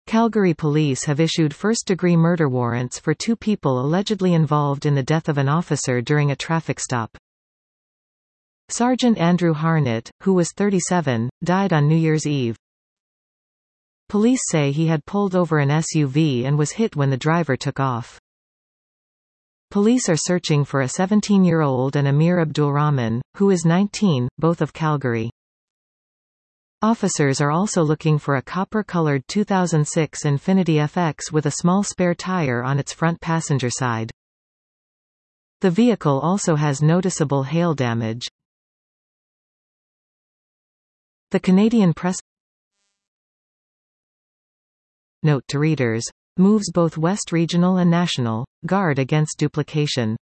Calgary police have issued first-degree murder warrants for 2 people allegedly involved in the death of an officer during a traffic stop. Sergeant Andrew Harnett, who was 37, died on New Year's Eve. Police say he had pulled over an SUV and was hit when the driver took off. Police are searching for a 17-year-old and Amir Abdulrahman, who is 19, both of Calgary. Officers are also looking for a copper-colored 2006 Infiniti FX with a small spare tire on its front passenger side. The vehicle also has noticeable hail damage. The Canadian Press. Note to readers. Moves both West Regional and National Guard against duplication.